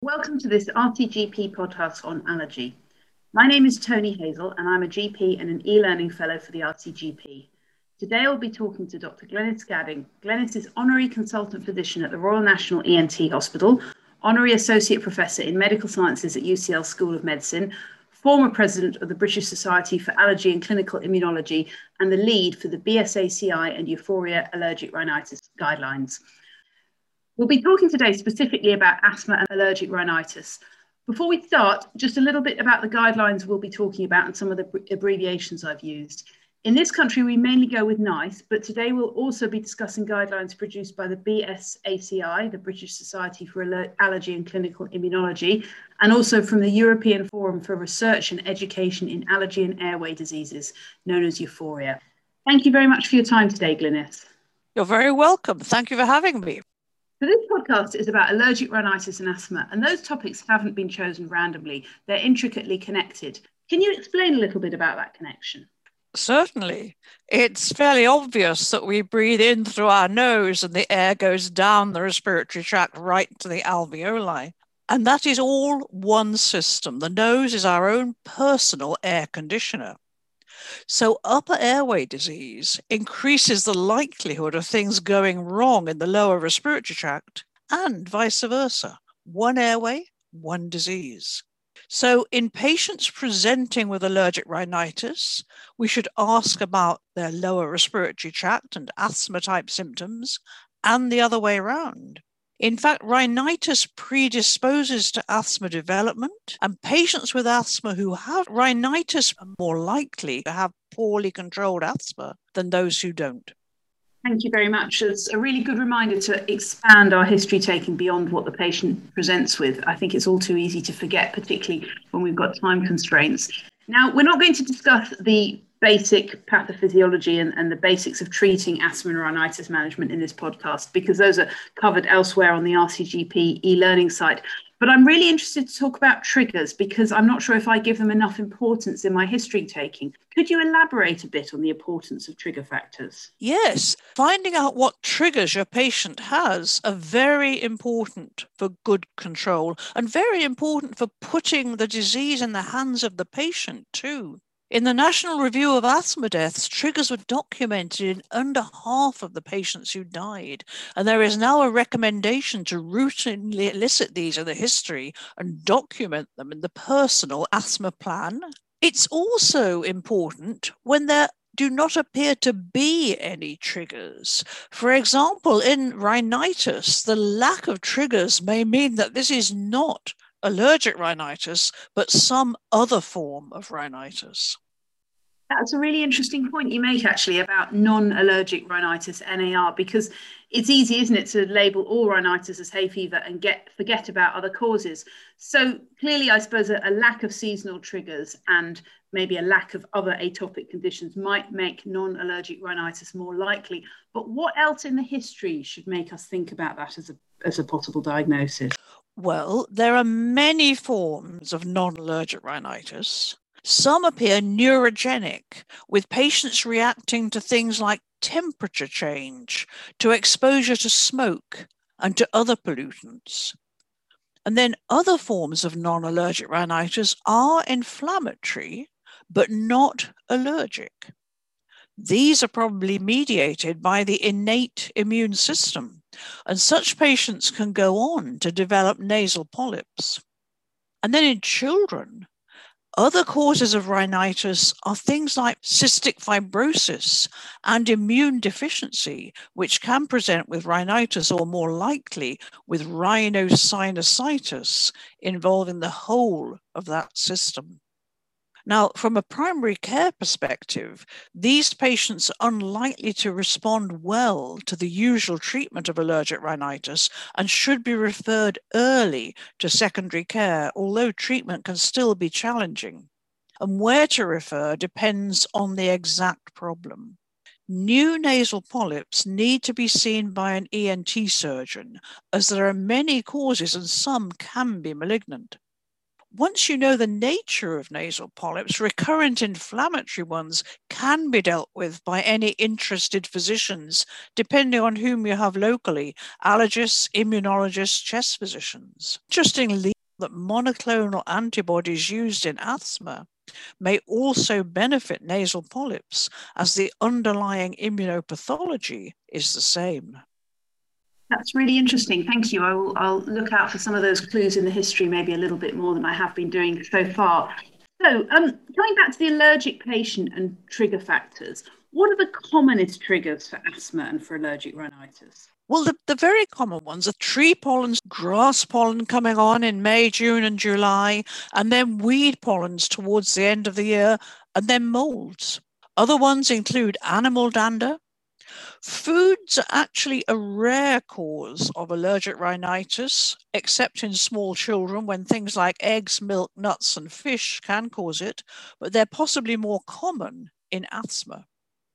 Welcome to this RTGP podcast on allergy. My name is Tony Hazel and I'm a GP and an e-learning fellow for the RTGP. Today I'll be talking to Dr. Glenys Gadding. Glenys is Honorary Consultant Physician at the Royal National ENT Hospital, Honorary Associate Professor in Medical Sciences at UCL School of Medicine, former President of the British Society for Allergy and Clinical Immunology, and the lead for the BSACI and Euphoria Allergic Rhinitis Guidelines. We'll be talking today specifically about asthma and allergic rhinitis. Before we start, just a little bit about the guidelines we'll be talking about and some of the abbreviations I've used. In this country, we mainly go with NICE, but today we'll also be discussing guidelines produced by the BSACI, the British Society for Allergy and Clinical Immunology, and also from the European Forum for Research and Education in Allergy and Airway Diseases, known as Euphoria. Thank you very much for your time today, Glenys. You're very welcome. Thank you for having me. So this podcast is about allergic rhinitis and asthma, and those topics haven't been chosen randomly. They're intricately connected. Can you explain a little bit about that connection? Certainly. It's fairly obvious that we breathe in through our nose and the air goes down the respiratory tract right to the alveoli. And that is all one system. The nose is our own personal air conditioner. So upper airway disease increases the likelihood of things going wrong in the lower respiratory tract and vice versa. One airway, one disease. So in patients presenting with allergic rhinitis, we should ask about their lower respiratory tract and asthma type symptoms and the other way around. In fact, rhinitis predisposes to asthma development, and patients with asthma who have rhinitis are more likely to have poorly controlled asthma than those who don't. Thank you very much. It's a really good reminder to expand our history taking beyond what the patient presents with. I think it's all too easy to forget, particularly when we've got time constraints. Now, we're not going to discuss the basic pathophysiology and the basics of treating asthma and rhinitis management in this podcast, because those are covered elsewhere on the RTGP e-learning site. But I'm really interested to talk about triggers, because I'm not sure if I give them enough importance in my history taking. Could you elaborate a bit on the importance of trigger factors? Yes, finding out what triggers your patient has are very important for good control and very important for putting the disease in the hands of the patient too. In the National Review of Asthma Deaths, triggers were documented in under half of the patients who died, and there is now a recommendation to routinely elicit these in the history and document them in the personal asthma plan. It's also important when there do not appear to be any triggers. For example, in rhinitis, the lack of triggers may mean that this is not allergic rhinitis, but some other form of rhinitis. That's a really interesting point you make, actually, about non-allergic rhinitis, NAR, because it's easy, isn't it, to label all rhinitis as hay fever and forget about other causes. So clearly, I suppose a lack of seasonal triggers and maybe a lack of other atopic conditions might make non-allergic rhinitis more likely. But what else in the history should make us think about that as a possible diagnosis? Well, there are many forms of non-allergic rhinitis. Some appear neurogenic, with patients reacting to things like temperature change, to exposure to smoke, and to other pollutants. And then other forms of non-allergic rhinitis are inflammatory, but not allergic. These are probably mediated by the innate immune system, and such patients can go on to develop nasal polyps. And then in children, other causes of rhinitis are things like cystic fibrosis and immune deficiency, which can present with rhinitis or more likely with rhinosinusitis involving the whole of that system. Now, from a primary care perspective, these patients are unlikely to respond well to the usual treatment of allergic rhinitis and should be referred early to secondary care, although treatment can still be challenging. And where to refer depends on the exact problem. New nasal polyps need to be seen by an ENT surgeon, as there are many causes and some can be malignant. Once you know the nature of nasal polyps, recurrent inflammatory ones can be dealt with by any interested physicians, depending on whom you have locally, allergists, immunologists, chest physicians. Interestingly, that monoclonal antibodies used in asthma may also benefit nasal polyps, as the underlying immunopathology is the same. That's really interesting. Thank you. I'll look out for some of those clues in the history, maybe a little bit more than I have been doing so far. So, coming back to the allergic patient and trigger factors, what are the commonest triggers for asthma and for allergic rhinitis? Well, the very common ones are tree pollens, grass pollen coming on in May, June, and July, and then weed pollens towards the end of the year, and then molds. Other ones include animal dander. Foods are actually a rare cause of allergic rhinitis, except in small children when things like eggs, milk, nuts, and fish can cause it, but they're possibly more common in asthma.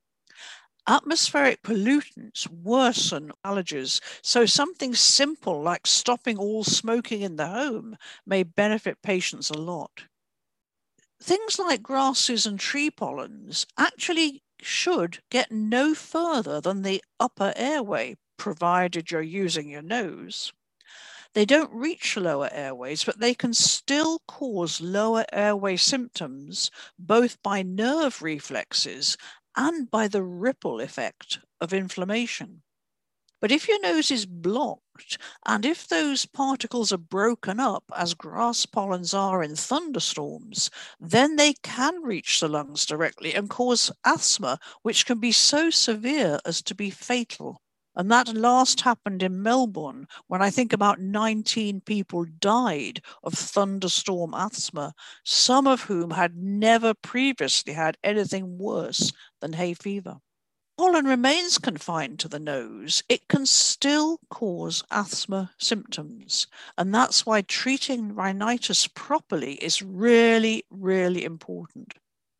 Atmospheric pollutants worsen allergies, so something simple like stopping all smoking in the home may benefit patients a lot. Things like grasses and tree pollens actually should get no further than the upper airway, provided you're using your nose. They don't reach lower airways, but they can still cause lower airway symptoms, both by nerve reflexes and by the ripple effect of inflammation. But if your nose is blocked, and if those particles are broken up, as grass pollens are in thunderstorms, then they can reach the lungs directly and cause asthma, which can be so severe as to be fatal. And that last happened in Melbourne, when I think about 19 people died of thunderstorm asthma, some of whom had never previously had anything worse than hay fever. Pollen remains confined to the nose, it can still cause asthma symptoms. And that's why treating rhinitis properly is really, really important.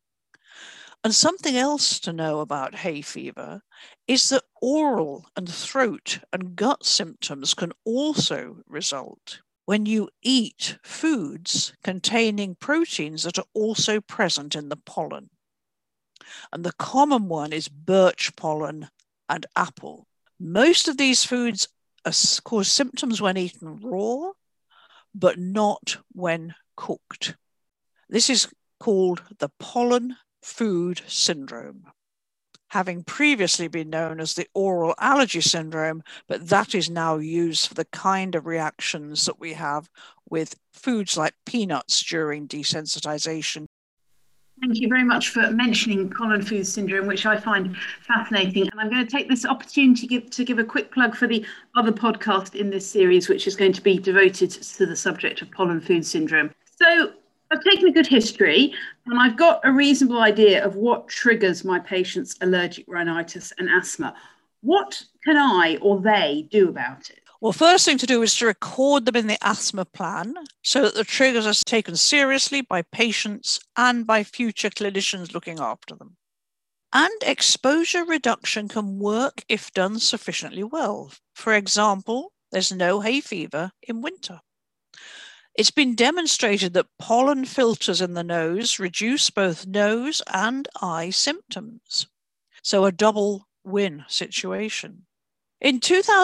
And something else to know about hay fever is that oral and throat and gut symptoms can also result when you eat foods containing proteins that are also present in the pollen. And the common one is birch pollen and apple. Most of these foods cause symptoms when eaten raw, but not when cooked. This is called the pollen food syndrome, having previously been known as the oral allergy syndrome, but that is now used for the kind of reactions that we have with foods like peanuts during desensitization. Thank you very much for mentioning pollen food syndrome, which I find fascinating. And I'm going to take this opportunity to give a quick plug for the other podcast in this series, which is going to be devoted to the subject of pollen food syndrome. So I've taken a good history and I've got a reasonable idea of what triggers my patients' allergic rhinitis and asthma. What can I or they do about it? Well, first thing to do is to record them in the asthma plan so that the triggers are taken seriously by patients and by future clinicians looking after them. And exposure reduction can work if done sufficiently well. For example, there's no hay fever in winter. It's been demonstrated that pollen filters in the nose reduce both nose and eye symptoms. So a double win situation. In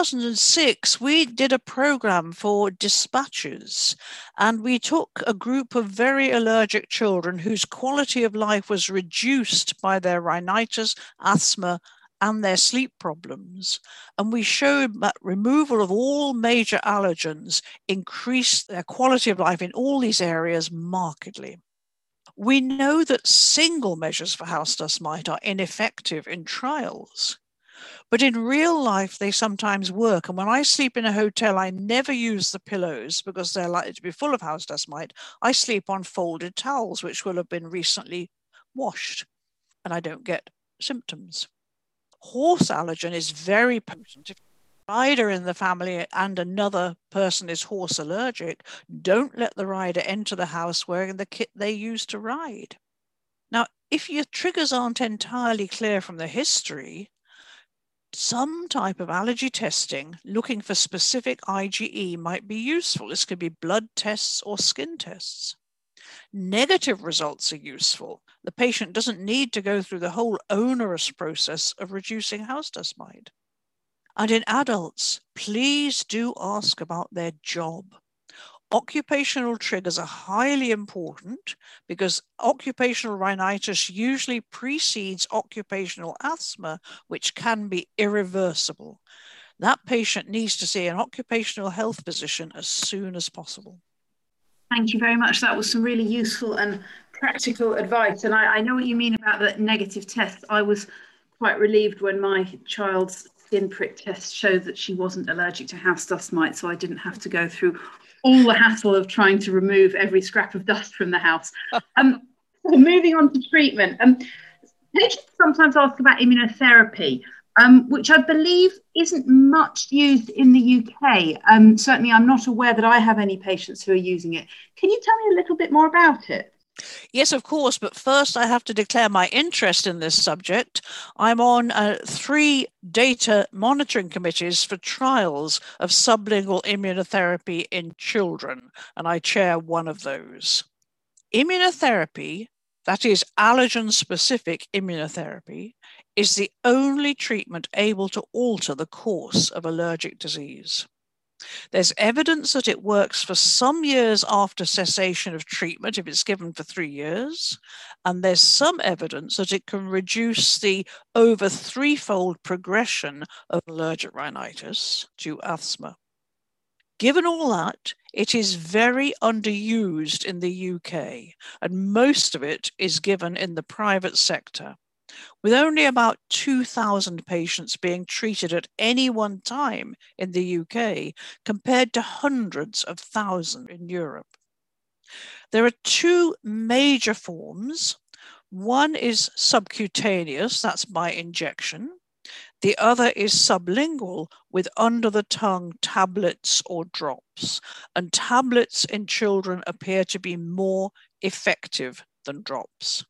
2006, we did a program for dispatches, and we took a group of very allergic children whose quality of life was reduced by their rhinitis, asthma, and their sleep problems. And we showed that removal of all major allergens increased their quality of life in all these areas markedly. We know that single measures for house dust mite are ineffective in trials. But in real life, they sometimes work. And when I sleep in a hotel, I never use the pillows because they're likely to be full of house dust mite. I sleep on folded towels, which will have been recently washed, and I don't get symptoms. Horse allergen is very potent. If a rider in the family and another person is horse allergic, don't let the rider enter the house wearing the kit they use to ride. Now, if your triggers aren't entirely clear from the history, some type of allergy testing looking for specific IgE might be useful. This could be blood tests or skin tests. Negative results are useful. The patient doesn't need to go through the whole onerous process of reducing house dust mite. And in adults, please do ask about their job. Occupational triggers are highly important because occupational rhinitis usually precedes occupational asthma, which can be irreversible. That patient needs to see an occupational health physician as soon as possible. Thank you very much. That was some really useful and practical advice. And I know what you mean about the negative tests. I was quite relieved when my child's skin prick test showed that she wasn't allergic to house dust mite, so I didn't have to go through all the hassle of trying to remove every scrap of dust from the house. Moving on to treatment. Patients sometimes ask about immunotherapy, which I believe isn't much used in the UK. Certainly, I'm not aware that I have any patients who are using it. Can you tell me a little bit more about it? Yes, of course, but first I have to declare my interest in this subject. I'm on 3 data monitoring committees for trials of sublingual immunotherapy in children, and I chair one of those. Immunotherapy, that is allergen-specific immunotherapy, is the only treatment able to alter the course of allergic disease. There's evidence that it works for some years after cessation of treatment if it's given for 3 years, and there's some evidence that it can reduce the over 3-fold progression of allergic rhinitis to asthma. Given all that, it is very underused in the UK, and most of it is given in the private sector, with only about 2,000 patients being treated at any one time in the UK, compared to hundreds of thousands in Europe. There are 2 major forms. One is subcutaneous, that's by injection. The other is sublingual with under-the-tongue tablets or drops, and tablets in children appear to be more effective than drops.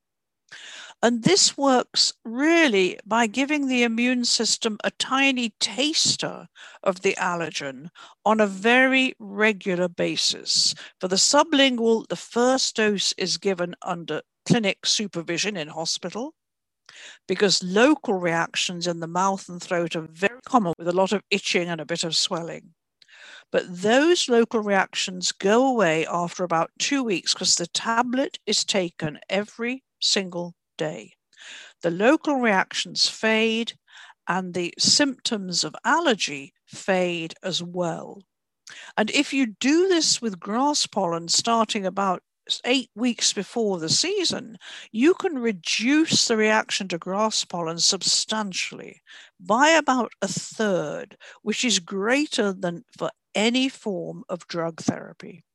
And this works really by giving the immune system a tiny taster of the allergen on a very regular basis. For the sublingual, the first dose is given under clinic supervision in hospital, because local reactions in the mouth and throat are very common with a lot of itching and a bit of swelling. But those local reactions go away after about 2 weeks because the tablet is taken every single day. The local reactions fade and the symptoms of allergy fade as well. And if you do this with grass pollen starting about 8 weeks before the season, you can reduce the reaction to grass pollen substantially by about 1/3, which is greater than for any form of drug therapy.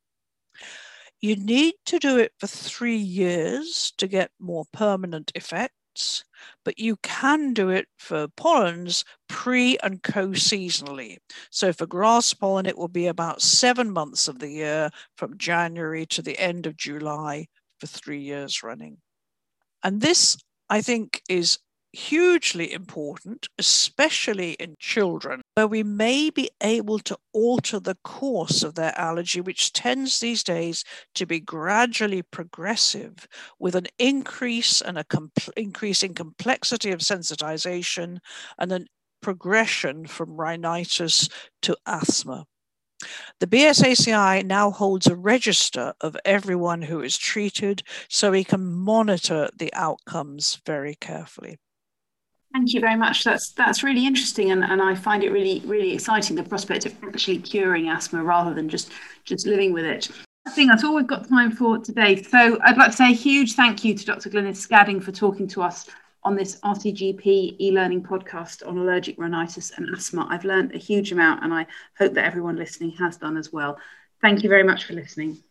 You need to do it for 3 years to get more permanent effects, but you can do it for pollens pre and co-seasonally. So for grass pollen, it will be about 7 months of the year from January to the end of July for 3 years running. And this, I think, is hugely important, especially in children, where we may be able to alter the course of their allergy, which tends these days to be gradually progressive, with an increase and increase in complexity of sensitization and a progression from rhinitis to asthma. The BSACI now holds a register of everyone who is treated, so we can monitor the outcomes very carefully. Thank you very much. That's really interesting, and I find it really exciting, the prospect of actually curing asthma rather than just living with it. I think that's all we've got time for today. So I'd like to say a huge thank you to Dr. Glynis Scadding for talking to us on this RCGP e-learning podcast on allergic rhinitis and asthma. I've learned a huge amount, and I hope that everyone listening has done as well. Thank you very much for listening.